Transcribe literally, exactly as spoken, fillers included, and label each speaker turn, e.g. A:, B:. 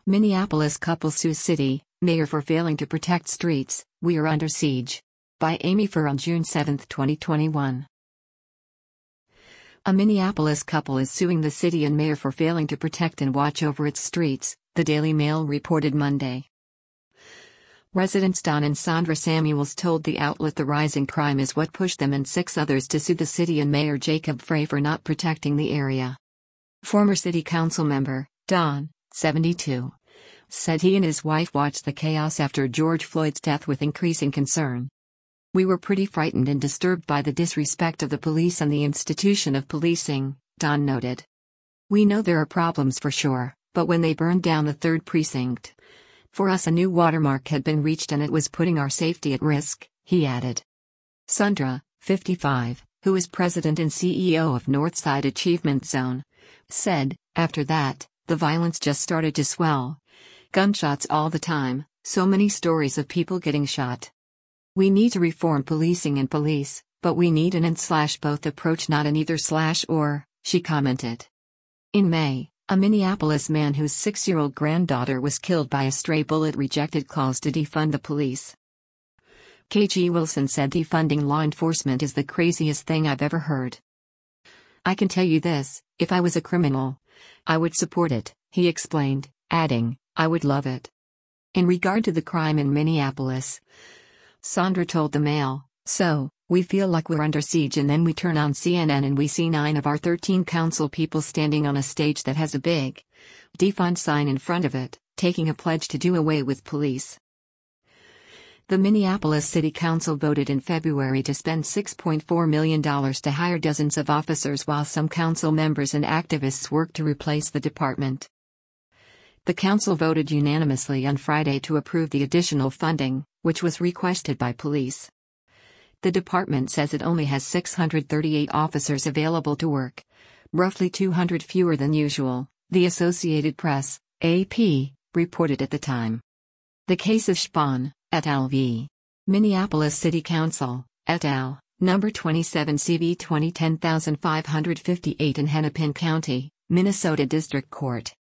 A: Minneapolis couple sues city mayor for failing to protect streets. We are under siege. By Amy Furr on June seventh, twenty twenty-one. A Minneapolis couple is suing the city and mayor for failing to protect and watch over its streets, the Daily Mail reported Monday. Residents Don and Sandra Samuels told the outlet the rising crime is what pushed them and six others to sue the city and Mayor Jacob Frey for not protecting the area. Former city council member, Don, seventy-two, said he and his wife watched the chaos after George Floyd's death with increasing concern. We were pretty frightened and disturbed by the disrespect of the police and the institution of policing, Don noted. We know there are problems for sure, but when they burned down the third precinct, for us a new watermark had been reached and it was putting our safety at risk, he added. Sandra, fifty-five, who is president and C E O of Northside Achievement Zone, said, after that, the violence just started to swell. Gunshots all the time, so many stories of people getting shot. We need to reform policing and police, but we need an and slash both approach, not an either slash or, she commented. In May, a Minneapolis man whose six-year-old granddaughter was killed by a stray bullet rejected calls to defund the police. K G Wilson said defunding law enforcement is the craziest thing I've ever heard. I can tell you this, if I was a criminal, I would support it, he explained, adding, I would love it. In regard to the crime in Minneapolis, Sandra told the Mail, so, we feel like we're under siege and then we turn on C N N and we see nine of our thirteen council people standing on a stage that has a big defund sign in front of it, taking a pledge to do away with police. The Minneapolis City Council voted in February to spend six point four million dollars to hire dozens of officers while some council members and activists work to replace the department. The council voted unanimously on Friday to approve the additional funding, which was requested by police. The department says it only has six hundred thirty-eight officers available to work, roughly two hundred fewer than usual, the Associated Press, A P, reported at the time. The case of Spahn, et al. v. Minneapolis City Council, et al., number twenty-seven C V twenty ten five five eight in Hennepin County, Minnesota District Court.